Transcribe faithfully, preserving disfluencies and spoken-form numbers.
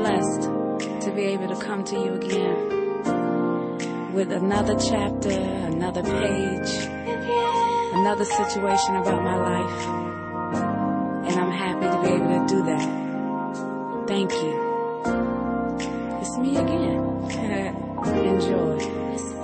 blessed to be able to come to you again with another chapter, another page, another situation about my life. And I'm happy to be able to do that. Thank you. It's me again. Enjoy.